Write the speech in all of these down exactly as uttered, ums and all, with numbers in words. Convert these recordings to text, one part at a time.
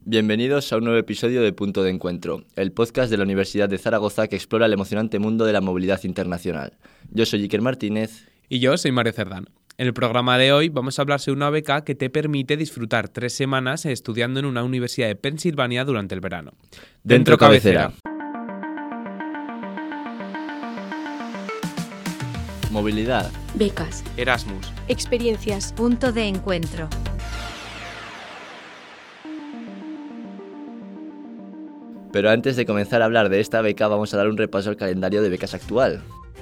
Bienvenidos a un nuevo episodio de Punto de Encuentro, el podcast de la Universidad de Zaragoza que explora el emocionante mundo de la movilidad internacional. Yo soy Iker Martínez. Y yo soy Mario Cerdán. En el programa de hoy vamos a hablar sobre una beca que te permite disfrutar tres semanas estudiando en una universidad de Pensilvania durante el verano. Dentro, Dentro cabecera. cabecera. Movilidad. Becas. Erasmus. Experiencias. Punto de encuentro. Pero antes de comenzar a hablar de esta beca, vamos a dar un repaso al calendario de becas actual.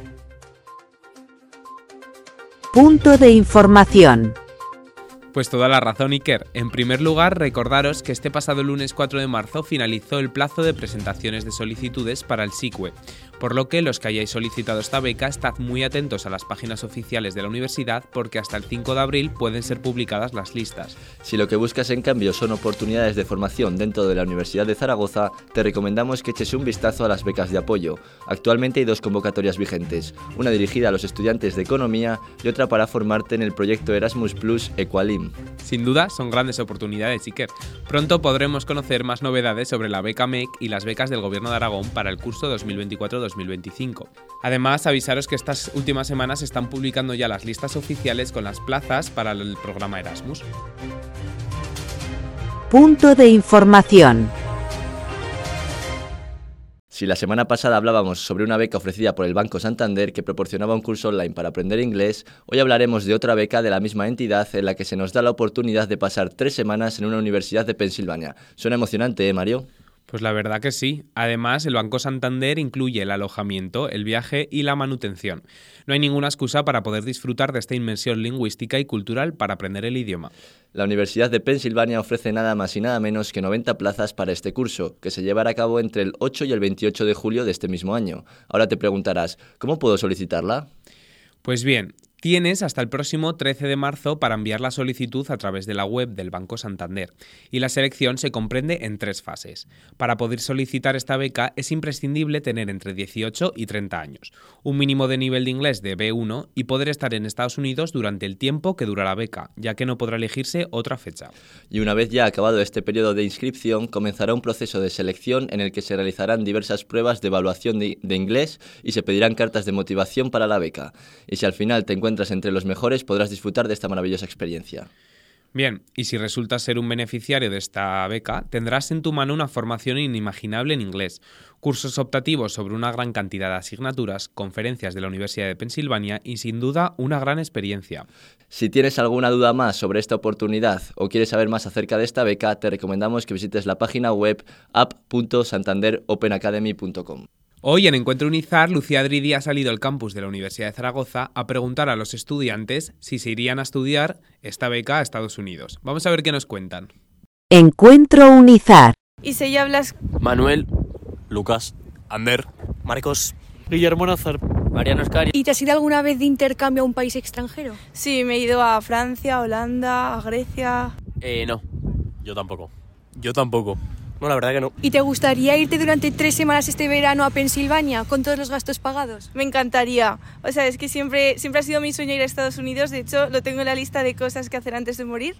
Punto de información. Pues toda la razón, Iker. En primer lugar, recordaros que este pasado lunes cuatro de marzo finalizó el plazo de presentaciones de solicitudes para el S I C U E, por lo que los que hayáis solicitado esta beca, estad muy atentos a las páginas oficiales de la universidad porque hasta el cinco de abril pueden ser publicadas las listas. Si lo que buscas en cambio son oportunidades de formación dentro de la Universidad de Zaragoza, te recomendamos que eches un vistazo a las becas de apoyo. Actualmente hay dos convocatorias vigentes, una dirigida a los estudiantes de Economía y otra para formarte en el proyecto Erasmus Plus Equalim. Sin duda, son grandes oportunidades, Iker. Pronto podremos conocer más novedades sobre la beca M E C y las becas del Gobierno de Aragón para el curso dos mil veinticuatro dos mil veinticinco. Además, avisaros que estas últimas semanas se están publicando ya las listas oficiales con las plazas para el programa Erasmus. Punto de información. Si la semana pasada hablábamos sobre una beca ofrecida por el Banco Santander que proporcionaba un curso online para aprender inglés, hoy hablaremos de otra beca de la misma entidad en la que se nos da la oportunidad de pasar tres semanas en una universidad de Pensilvania. Suena emocionante, ¿eh, Mario? Pues la verdad que sí. Además, el Banco Santander incluye el alojamiento, el viaje y la manutención. No hay ninguna excusa para poder disfrutar de esta inmersión lingüística y cultural para aprender el idioma. La Universidad de Pensilvania ofrece nada más y nada menos que noventa plazas para este curso, que se llevará a cabo entre el ocho y el veintiocho de julio de este mismo año. Ahora te preguntarás, ¿cómo puedo solicitarla? Pues bien, tienes hasta el próximo trece de marzo para enviar la solicitud a través de la web del Banco Santander y la selección se comprende en tres fases. Para poder solicitar esta beca es imprescindible tener entre dieciocho y treinta años, un mínimo de nivel de inglés de B uno y poder estar en Estados Unidos durante el tiempo que dura la beca, ya que no podrá elegirse otra fecha. Y una vez ya acabado este periodo de inscripción, comenzará un proceso de selección en el que se realizarán diversas pruebas de evaluación de, de inglés y se pedirán cartas de motivación para la beca. Y si al final te encuentras entre los mejores, podrás disfrutar de esta maravillosa experiencia. Bien, y si resultas ser un beneficiario de esta beca, tendrás en tu mano una formación inimaginable en inglés, cursos optativos sobre una gran cantidad de asignaturas, conferencias de la Universidad de Pensilvania y sin duda una gran experiencia. Si tienes alguna duda más sobre esta oportunidad o quieres saber más acerca de esta beca, te recomendamos que visites la página web app punto santander open academy punto com. Hoy en Encuentro Unizar, Lucía Dridi ha salido al campus de la Universidad de Zaragoza a preguntar a los estudiantes si se irían a estudiar esta beca a Estados Unidos. Vamos a ver qué nos cuentan. Encuentro Unizar. ¿Y si ya hablas? Manuel, Lucas, Ander, Marcos, Guillermo Nazar, Mariano Oscari. ¿Y te has ido alguna vez de intercambio a un país extranjero? Sí, me he ido a Francia, a Holanda, a Grecia. Eh, no. Yo tampoco. Yo tampoco. No, la verdad que no. ¿Y te gustaría irte durante tres semanas este verano a Pensilvania con todos los gastos pagados? Me encantaría. O sea, es que siempre, siempre ha sido mi sueño ir a Estados Unidos. De hecho, lo tengo en la lista de cosas que hacer antes de morir.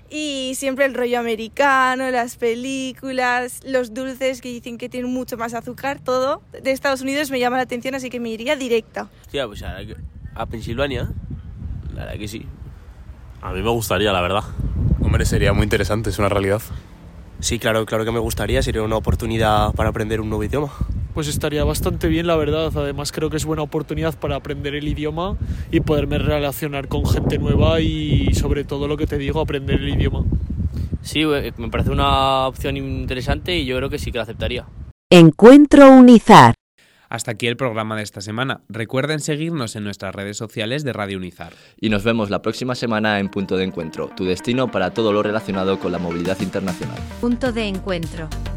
Y siempre el rollo americano, las películas, los dulces que dicen que tienen mucho más azúcar, todo de Estados Unidos me llama la atención, así que me iría directa. Hostia, pues a, a Pensilvania, la verdad que sí. A mí me gustaría, la verdad. Hombre, sería muy interesante, es una realidad. Sí, claro, claro que me gustaría, sería una oportunidad para aprender un nuevo idioma. Pues estaría bastante bien, la verdad. Además creo que es buena oportunidad para aprender el idioma y poderme relacionar con gente nueva y sobre todo lo que te digo, aprender el idioma. Sí, me parece una opción interesante y yo creo que sí que la aceptaría. Encuentro Unizar. Hasta aquí el programa de esta semana. Recuerden seguirnos en nuestras redes sociales de Radio Unizar. Y nos vemos la próxima semana en Punto de Encuentro, tu destino para todo lo relacionado con la movilidad internacional. Punto de Encuentro.